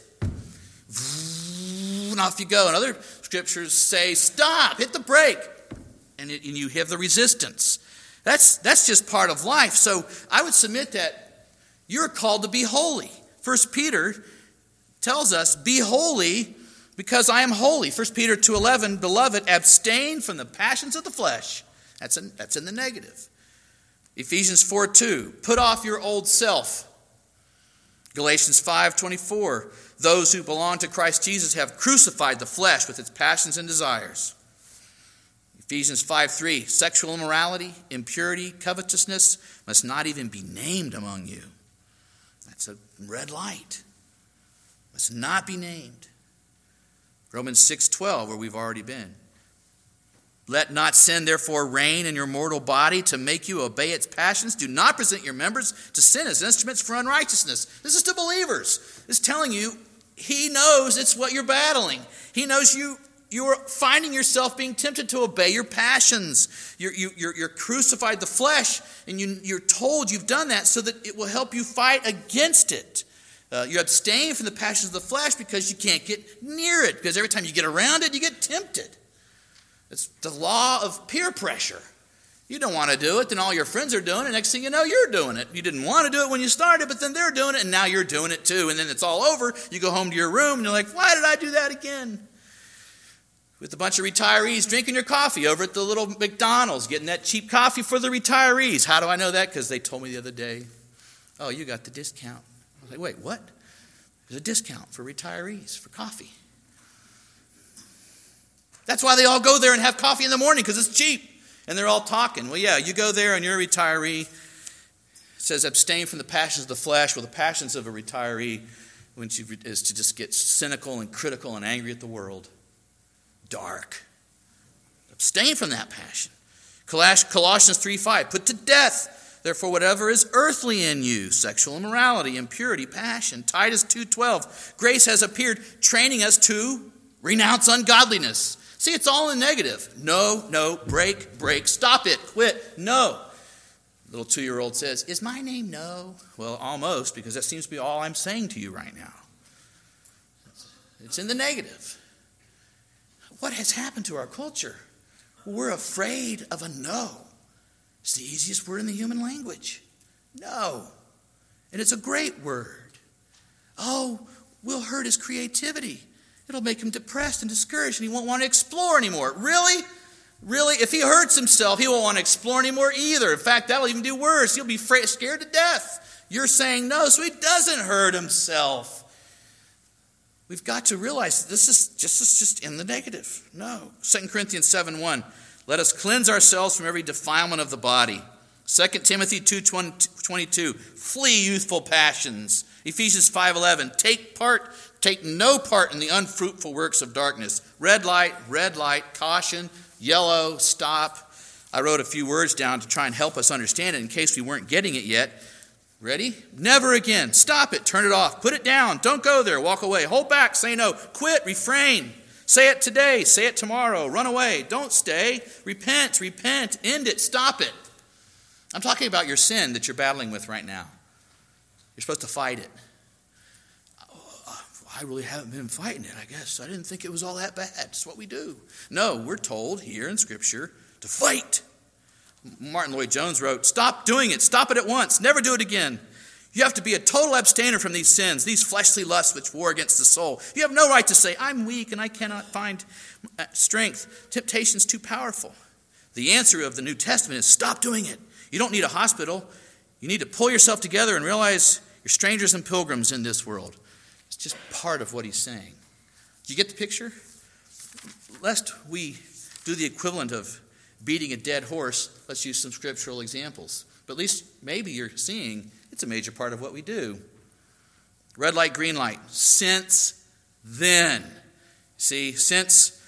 And off you go. And other scriptures say, stop, hit the brake. And, it, and you have the resistance. That's, that's just part of life. So I would submit that you're called to be holy. First Peter tells us, be holy because I am holy. First Peter two eleven, beloved, abstain from the passions of the flesh. That's in, that's in the negative. Ephesians four two, put off your old self. Galatians five twenty-four, those who belong to Christ Jesus have crucified the flesh with its passions and desires. Ephesians five three, sexual immorality, impurity, covetousness must not even be named among you. That's a red light. Must not be named. Romans six twelve, where we've already been. Let not sin therefore reign in your mortal body to make you obey its passions. Do not present your members to sin as instruments for unrighteousness. This is to believers. It's telling you he knows it's what you're battling. He knows you you're finding yourself being tempted to obey your passions. You're, you, you're, you're crucified the flesh, and you, you're told you've done that so that it will help you fight against it. Uh, you abstain from the passions of the flesh because you can't get near it, because every time you get around it, you get tempted. It's the law of peer pressure. You don't want to do it, then all your friends are doing it. Next thing you know, you're doing it. You didn't want to do it when you started, but then they're doing it, and now you're doing it too. And then it's all over. You go home to your room, and you're like, why did I do that again? With a bunch of retirees drinking your coffee over at the little McDonald's, getting that cheap coffee for the retirees. How do I know that? Because they told me the other day, oh, you got the discount. I was like, wait, what? There's a discount for retirees for coffee. That's why they all go there and have coffee in the morning, because it's cheap. And they're all talking. Well, yeah, you go there and you're a retiree. It says abstain from the passions of the flesh. Well, the passions of a retiree is to just get cynical and critical and angry at the world. Dark. Abstain from that passion. Colossians three five, put to death, therefore, whatever is earthly in you, sexual immorality, impurity, passion. Titus two twelve, grace has appeared, training us to renounce ungodliness. See, it's all in negative. No, no, break, break, stop it, quit, no. Little two-year-old says, is my name no? Well, almost, because that seems to be all I'm saying to you right now. It's in the negative. What has happened to our culture? We're afraid of a no. It's the easiest word in the human language. No. And it's a great word. Oh, we'll hurt his creativity. It'll make him depressed and discouraged, and he won't want to explore anymore. Really? Really? If he hurts himself, he won't want to explore anymore either. In fact, that'll even do worse. He'll be afraid, scared to death. You're saying no, so he doesn't hurt himself. We've got to realize this is just, this is just in the negative. No. Second Corinthians seven one, let us cleanse ourselves from every defilement of the body. Second Timothy two twenty-two, flee youthful passions. Ephesians five eleven, take part, take no part in the unfruitful works of darkness. Red light, red light, caution, yellow, stop. I wrote a few words down to try and help us understand it in case we weren't getting it yet. Ready? Never again. Stop it. Turn it off. Put it down. Don't go there. Walk away. Hold back. Say no. Quit. Refrain. Say it today. Say it tomorrow. Run away. Don't stay. Repent. Repent. End it. Stop it. I'm talking about your sin that you're battling with right now. You're supposed to fight it. Oh, I really haven't been fighting it, I guess. I didn't think it was all that bad. It's what we do. No, we're told here in Scripture to fight. Martin Lloyd-Jones wrote, stop doing it. Stop it at once. Never do it again. You have to be a total abstainer from these sins, these fleshly lusts which war against the soul. You have no right to say, I'm weak and I cannot find strength. Temptation's too powerful. The answer of the New Testament is stop doing it. You don't need a hospital. You need to pull yourself together and realize you're strangers and pilgrims in this world. It's just part of what he's saying. Do you get the picture? Lest we do the equivalent of beating a dead horse, let's use some scriptural examples. But at least maybe you're seeing it's a major part of what we do. Red light, green light. Since then. See, since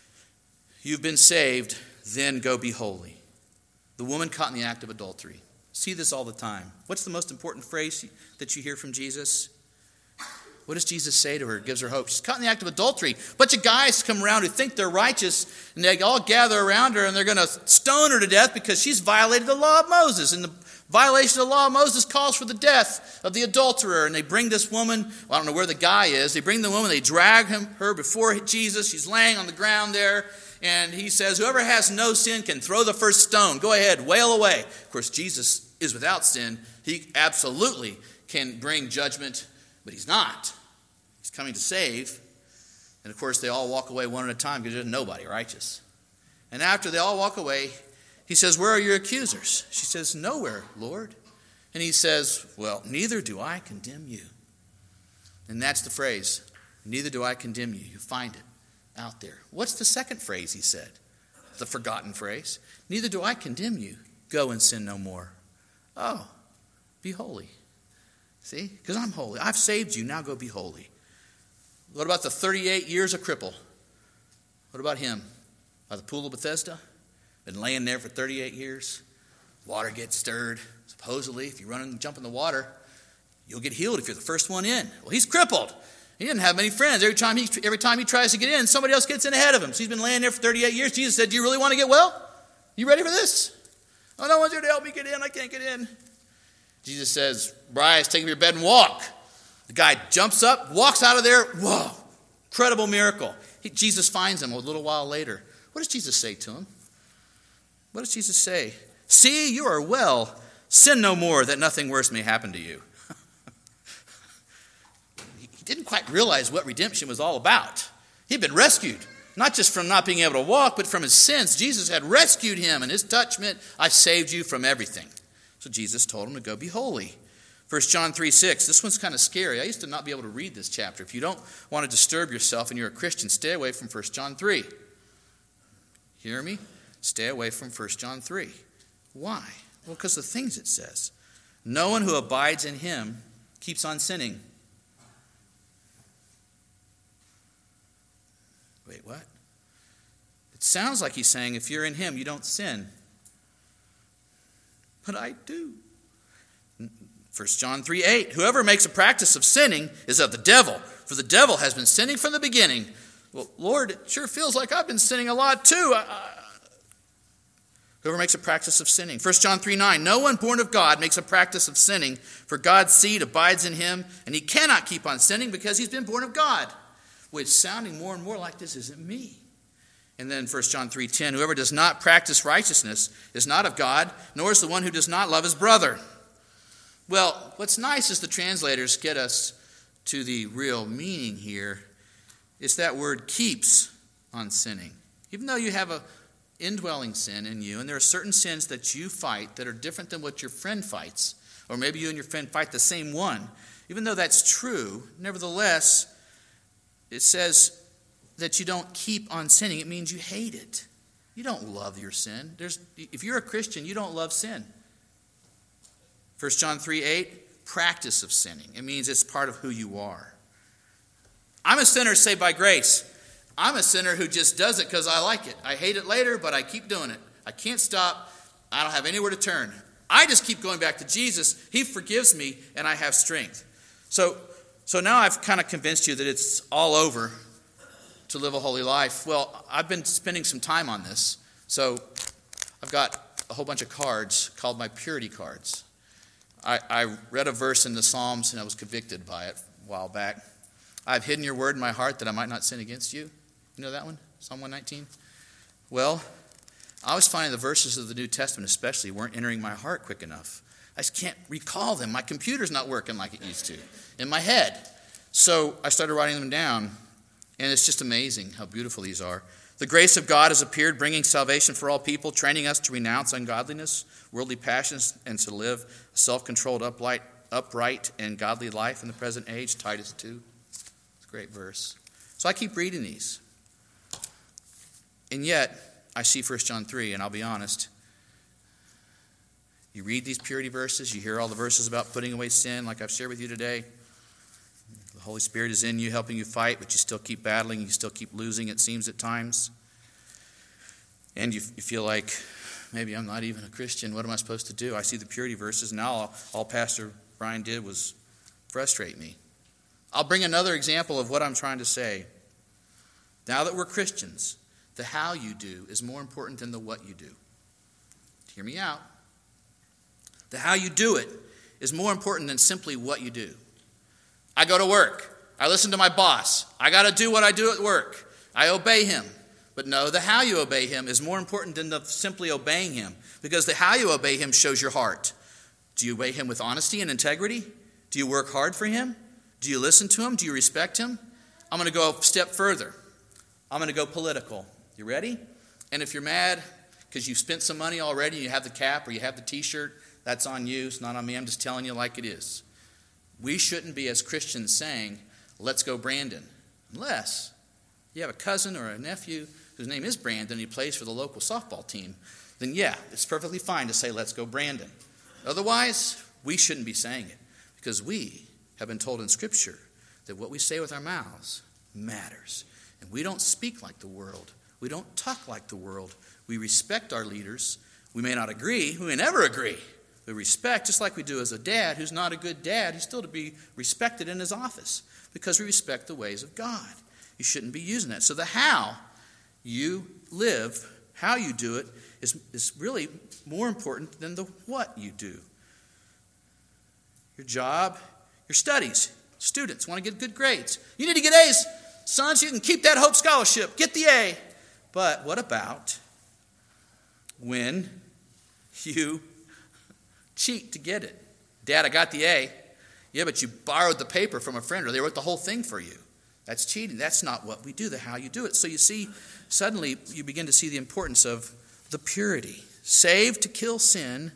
you've been saved, then go be holy. The woman caught in the act of adultery. See this all the time. What's the most important phrase that you hear from Jesus? What does Jesus say to her? Gives her hope. She's caught in the act of adultery. A bunch of guys come around who think they're righteous, and they all gather around her, and they're going to stone her to death because she's violated the law of Moses. And the violation of the law of Moses calls for the death of the adulterer. And they bring this woman, well, I don't know where the guy is. They bring the woman, they drag him, her before Jesus. She's laying on the ground there. And he says, whoever has no sin can throw the first stone. Go ahead, wail away. Of course, Jesus is without sin. He absolutely can bring judgment, but he's not. He's coming to save. And of course, they all walk away one at a time because there's nobody righteous. And after they all walk away, he says, where are your accusers? She says, nowhere, Lord. And he says, well, neither do I condemn you. And that's the phrase, neither do I condemn you. You find it out there. What's the second phrase he said? The forgotten phrase. Neither do I condemn you. Go and sin no more. Oh, be holy. See? Because I'm holy. I've saved you. Now go be holy. What about the thirty-eight years of cripple? What about him? By the pool of Bethesda? Been laying there for thirty-eight years. Water gets stirred. Supposedly, if you run and jump in the water, you'll get healed if you're the first one in. Well, he's crippled. He didn't have many friends. Every time he every time he tries to get in, somebody else gets in ahead of him. So he's been laying there for thirty-eight years. Jesus said, do you really want to get well? You ready for this? Oh, no one's here to help me get in. I can't get in. Jesus says, rise, take up your bed and walk. The guy jumps up, walks out of there. Whoa, incredible miracle. He, Jesus finds him a little while later. What does Jesus say to him? What does Jesus say? See, you are well. Sin no more, that nothing worse may happen to you. He didn't quite realize what redemption was all about. He'd been rescued, not just from not being able to walk, but from his sins. Jesus had rescued him, and his touch meant, I saved you from everything. So Jesus told him to go be holy. First John three six, this one's kind of scary. I used to not be able to read this chapter. If you don't want to disturb yourself and you're a Christian, stay away from First John three. Hear me? Stay away from First John three. Why? Well, because the things it says. No one who abides in him keeps on sinning. Wait, what? It sounds like he's saying if you're in him, you don't sin. But I do. First John three eight, whoever makes a practice of sinning is of the devil, for the devil has been sinning from the beginning. Well, Lord, it sure feels like I've been sinning a lot too. I, I, whoever makes a practice of sinning. First John three nine, no one born of God makes a practice of sinning, for God's seed abides in him, and he cannot keep on sinning because he's been born of God. Well, it's sounding more and more like this isn't me. And then First John three ten, whoever does not practice righteousness is not of God, nor is the one who does not love his brother. Well, what's nice is the translators get us to the real meaning here. It's that word keeps on sinning. Even though you have an indwelling sin in you, and there are certain sins that you fight that are different than what your friend fights, or maybe you and your friend fight the same one. Even though that's true, nevertheless, it says that you don't keep on sinning. It means you hate it. You don't love your sin. There's, if you're a Christian, you don't love sin. First John three eight, practice of sinning. It means it's part of who you are. I'm a sinner saved by grace. I'm a sinner who just does it because I like it. I hate it later, but I keep doing it. I can't stop. I don't have anywhere to turn. I just keep going back to Jesus. He forgives me, and I have strength. So, so now I've kind of convinced you that it's all over to live a holy life. Well, I've been spending some time on this. So I've got a whole bunch of cards called my purity cards. I, I read a verse in the Psalms, and I was convicted by it a while back. I've hidden your word in my heart that I might not sin against you. You know that one? Psalm one nineteen? Well, I was finding the verses of the New Testament especially weren't entering my heart quick enough. I just can't recall them. My computer's not working like it used to in my head. So I started writing them down, and it's just amazing how beautiful these are. The grace of God has appeared, bringing salvation for all people, training us to renounce ungodliness, worldly passions, and to live a self-controlled, upright, upright and godly life in the present age, Titus two. It's a great verse. So I keep reading these. And yet, I see First John three, and I'll be honest. You read these purity verses, you hear all the verses about putting away sin, like I've shared with you today. The Holy Spirit is in you, helping you fight, but you still keep battling, you still keep losing, it seems at times. And you, you feel like, maybe I'm not even a Christian, what am I supposed to do? I see the purity verses, now all, all Pastor Brian did was frustrate me. I'll bring another example of what I'm trying to say. Now that we're Christians, the how you do is more important than the what you do. Hear me out. The how you do it is more important than simply what you do. I go to work. I listen to my boss. I got to do what I do at work. I obey him. But no, the how you obey him is more important than the simply obeying him, because the how you obey him shows your heart. Do you obey him with honesty and integrity? Do you work hard for him? Do you listen to him? Do you respect him? I'm going to go a step further. I'm going to go political. You ready? And if you're mad because you spent some money already and you have the cap or you have the t-shirt, that's on you. It's not on me. I'm just telling you like it is. We shouldn't be, as Christians, saying, let's go Brandon. Unless you have a cousin or a nephew whose name is Brandon and he plays for the local softball team, then yeah, it's perfectly fine to say, let's go Brandon. Otherwise, we shouldn't be saying it, because we have been told in Scripture that what we say with our mouths matters. And we don't speak like the world. We don't talk like the world. We respect our leaders. We may not agree. We may never agree. We respect, just like we do as a dad who's not a good dad. He's still to be respected in his office. because we respect the ways of God. You shouldn't be using that. So the how you live, how you do it, is, is really more important than the what you do. Your job, your studies. Students want to get good grades. You need to get A's, son, so you can keep that Hope Scholarship. Get the A. But what about when you cheat to get it? Dad, I got the A. Yeah, but you borrowed the paper from a friend, or they wrote the whole thing for you. That's cheating. That's not what we do, the how you do it. So you see, suddenly you begin to see the importance of the purity. Saved to kill sin.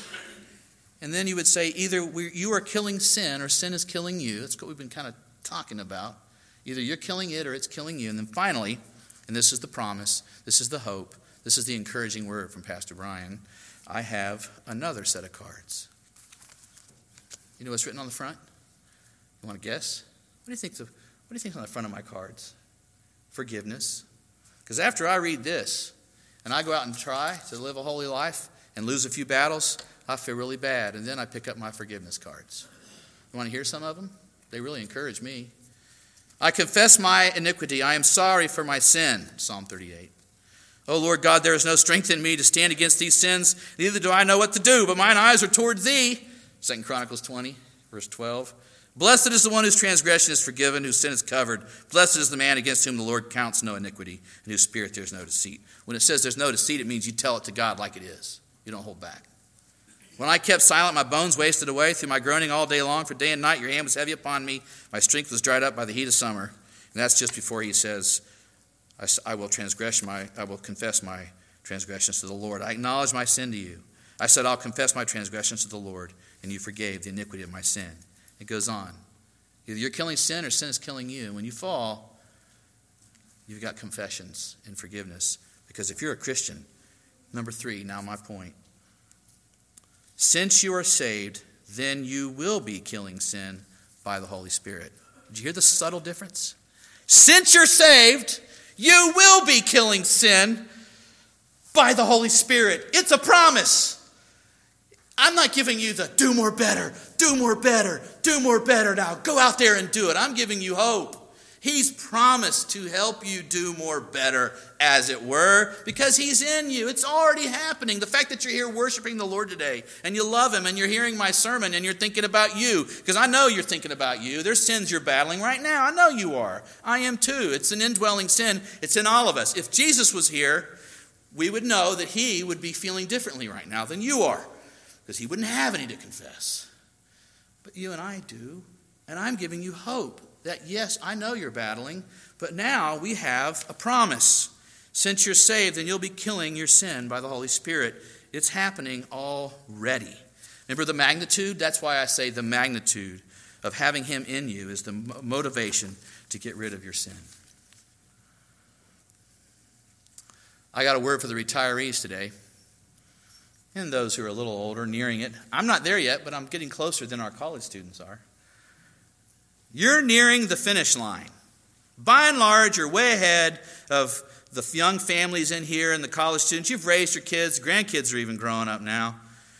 And then you would say either we, you are killing sin or sin is killing you. That's what we've been kind of talking about. Either you're killing it or it's killing you. And then finally, and this is the promise, this is the hope, this is the encouraging word from Pastor Brian, I have another set of cards. You know what's written on the front? You want to guess? What do you think? The, what do you think on the front of my cards? Forgiveness. Because after I read this, and I go out and try to live a holy life and lose a few battles, I feel really bad. And then I pick up my forgiveness cards. You want to hear some of them? They really encourage me. I confess my iniquity. I am sorry for my sin. Psalm thirty-eight. O Lord God, there is no strength in me to stand against these sins. Neither do I know what to do, but mine eyes are toward thee. Second Chronicles twenty, verse twelve. Blessed is the one whose transgression is forgiven, whose sin is covered. Blessed is the man against whom the Lord counts no iniquity, and whose spirit there is no deceit. When it says there's no deceit, it means you tell it to God like it is. You don't hold back. When I kept silent, my bones wasted away through my groaning all day long. For day and night your hand was heavy upon me. My strength was dried up by the heat of summer. And that's just before he says, I, I will transgress my, I will confess my transgressions to the Lord. I acknowledge my sin to you. I said, I'll confess my transgressions to the Lord, and you forgave the iniquity of my sin. It goes on. Either you're killing sin or sin is killing you. And when you fall, you've got confessions and forgiveness. Because if you're a Christian, number three, now my point. Since you are saved, then you will be killing sin by the Holy Spirit. Did you hear the subtle difference? Since you're saved, you will be killing sin by the Holy Spirit. It's a promise. I'm not giving you the do more better, do more better, do more better now. Go out there and do it. I'm giving you hope. He's promised to help you do more better, as it were, because he's in you. It's already happening. The fact that you're here worshiping the Lord today, and you love him, and you're hearing my sermon, and you're thinking about you, because I know you're thinking about you. There's sins you're battling right now. I know you are. I am too. It's an indwelling sin. It's in all of us. If Jesus was here, we would know that he would be feeling differently right now than you are, because he wouldn't have any to confess. But you and I do, and I'm giving you hope. That, yes, I know you're battling, but now we have a promise. Since you're saved, then you'll be killing your sin by the Holy Spirit. It's happening already. Remember the magnitude? That's why I say the magnitude of having him in you is the motivation to get rid of your sin. I got a word for the retirees today, and those who are a little older, nearing it. I'm not there yet, but I'm getting closer than our college students are. You're nearing the finish line. By and large, you're way ahead of the young families in here and the college students. You've raised your kids. Grandkids are even growing up now.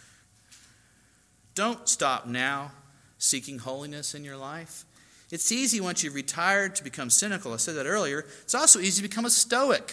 Don't stop now seeking holiness in your life. It's easy once you've retired to become cynical. I said that earlier. It's also easy to become a stoic.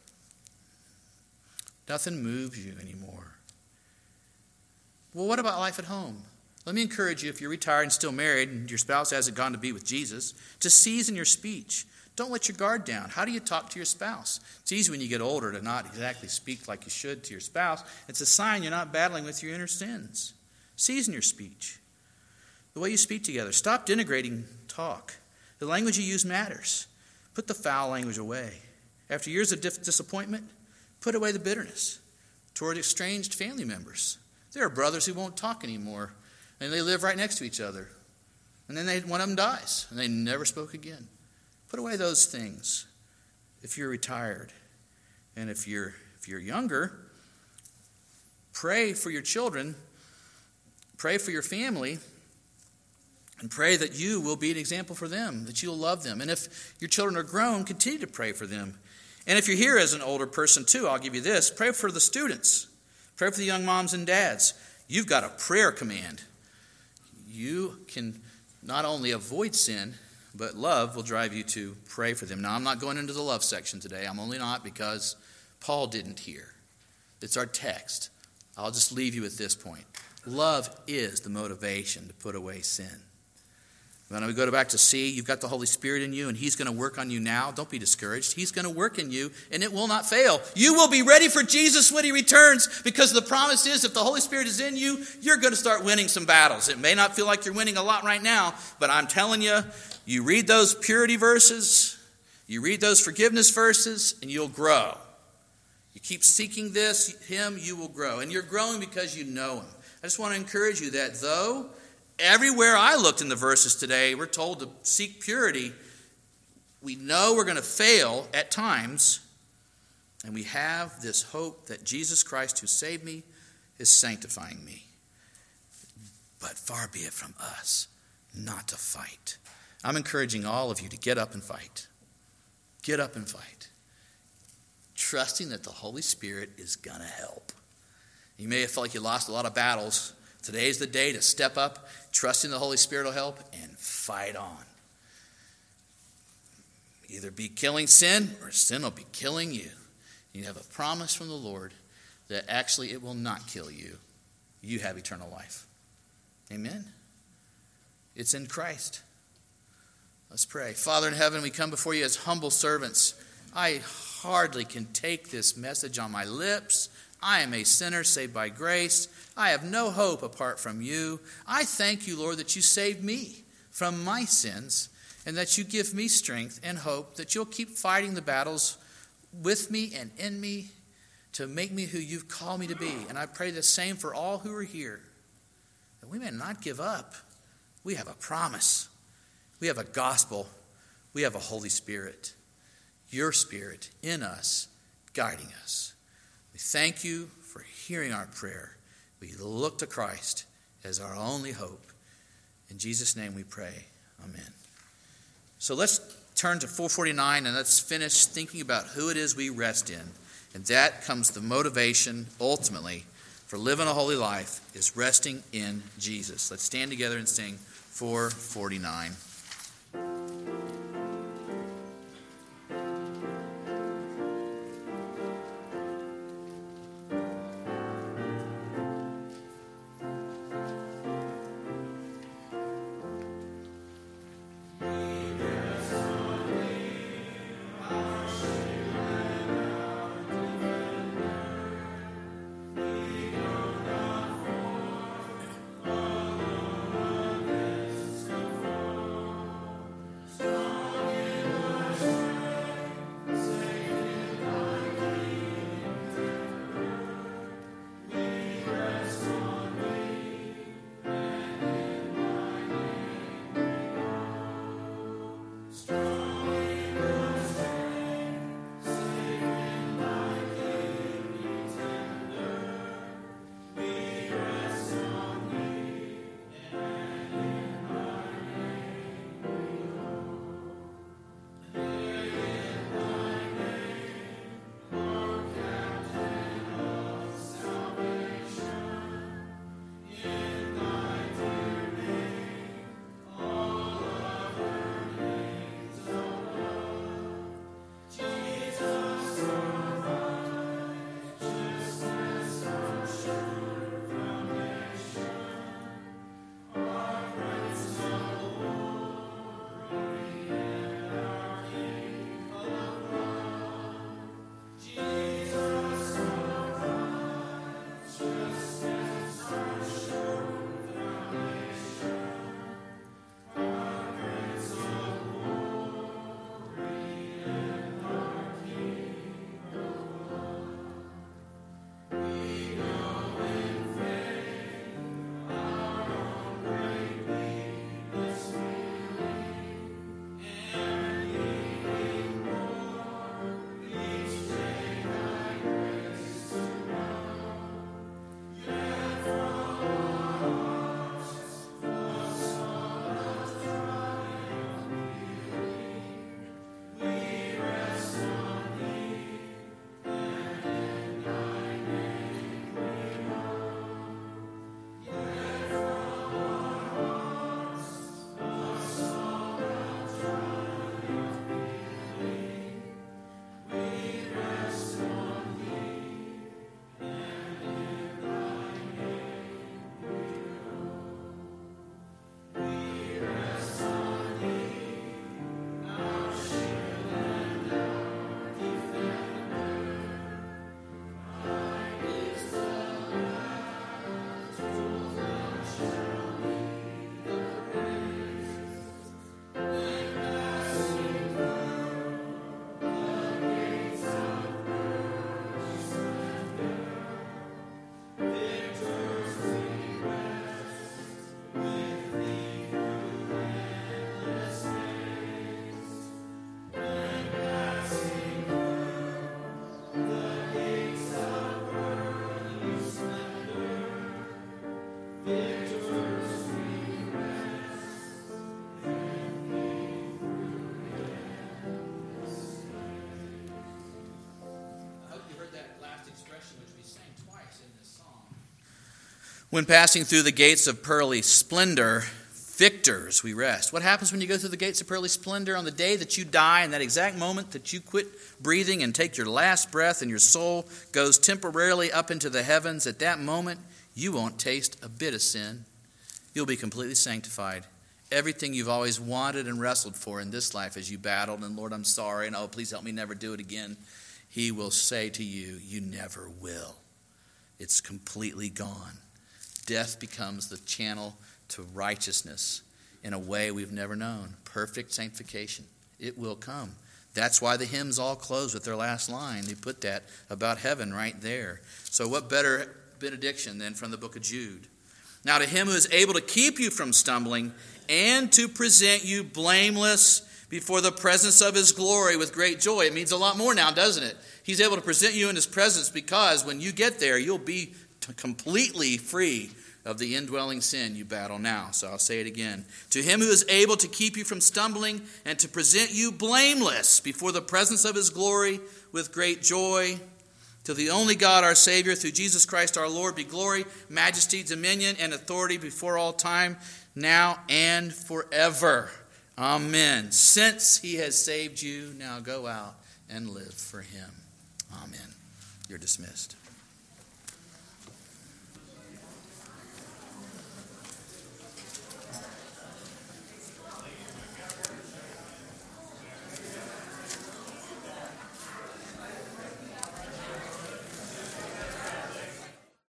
Nothing moves you anymore. Well, what about life at home? Let me encourage you, if you're retired and still married and your spouse hasn't gone to be with Jesus, to season your speech. Don't let your guard down. How do you talk to your spouse? It's easy when you get older to not exactly speak like you should to your spouse. It's a sign you're not battling with your inner sins. Season your speech. The way you speak together. Stop denigrating talk. The language you use matters. Put the foul language away. After years of disappointment, put away the bitterness toward estranged family members. There are brothers who won't talk anymore. And they live right next to each other. And then they, one of them dies, and they never spoke again. Put away those things if you're retired. And if you're, if you're younger, pray for your children, pray for your family, and pray that you will be an example for them, that you'll love them. And if your children are grown, continue to pray for them. And if you're here as an older person too, I'll give you this. Pray for the students. Pray for the young moms and dads. You've got a prayer command. You can not only avoid sin, but love will drive you to pray for them. Now, I'm not going into the love section today. I'm only not because Paul didn't here. It's our text. I'll just leave you at this point. Love is the motivation to put away sin. When we go back to C, you've got the Holy Spirit in you, and he's going to work on you now. Don't be discouraged. He's going to work in you, and it will not fail. You will be ready for Jesus when he returns, because the promise is if the Holy Spirit is in you, you're going to start winning some battles. It may not feel like you're winning a lot right now, but I'm telling you, you read those purity verses, you read those forgiveness verses, and you'll grow. You keep seeking this, him, you will grow. And you're growing because you know him. I just want to encourage you that though everywhere I looked in the verses today, we're told to seek purity, we know we're going to fail at times, and we have this hope that Jesus Christ, who saved me, is sanctifying me. But far be it from us not to fight. I'm encouraging all of you to get up and fight. Get up and fight. Trusting that the Holy Spirit is going to help. You may have felt like you lost a lot of battles. Today's the day to step up, trusting the Holy Spirit will help, and fight on. Either be killing sin, or sin will be killing you. You have a promise from the Lord that actually it will not kill you. You have eternal life. Amen? It's in Christ. Let's pray. Father in heaven, we come before you as humble servants. I hardly can take this message on my lips. I am a sinner saved by grace. I have no hope apart from you. I thank you, Lord, that you saved me from my sins and that you give me strength and hope, that you'll keep fighting the battles with me and in me to make me who you've called me to be. And I pray the same for all who are here, that we may not give up. We have a promise. We have a gospel. We have a Holy Spirit. Your Spirit in us, guiding us. We thank you for hearing our prayer. We look to Christ as our only hope. In Jesus' name we pray. Amen. So let's turn to four forty-nine and let's finish thinking about who it is we rest in. And that comes the motivation, ultimately, for living a holy life is resting in Jesus. Let's stand together and sing four forty-nine. When passing through the gates of pearly splendor, victors we rest. What happens when you go through the gates of pearly splendor? On the day that you die, in that exact moment that you quit breathing and take your last breath and your soul goes temporarily up into the heavens, at that moment, you won't taste a bit of sin. You'll be completely sanctified. Everything you've always wanted and wrestled for in this life as you battled, and Lord, I'm sorry, and oh, please help me never do it again. He will say to you, you never will. It's completely gone. Death becomes the channel to righteousness in a way we've never known. Perfect sanctification. It will come. That's why the hymns all close with their last line. They put that about heaven right there. So what better benediction than from the book of Jude? Now to him who is able to keep you from stumbling and to present you blameless before the presence of his glory with great joy. It means a lot more now, doesn't it? He's able to present you in his presence because when you get there, you'll be completely free of the indwelling sin you battle now. So I'll say it again. To him who is able to keep you from stumbling and to present you blameless before the presence of his glory with great joy. To the only God, our Savior, through Jesus Christ our Lord, be glory, majesty, dominion, and authority before all time, now and forever. Amen. Since he has saved you, now go out and live for him. Amen. You're dismissed.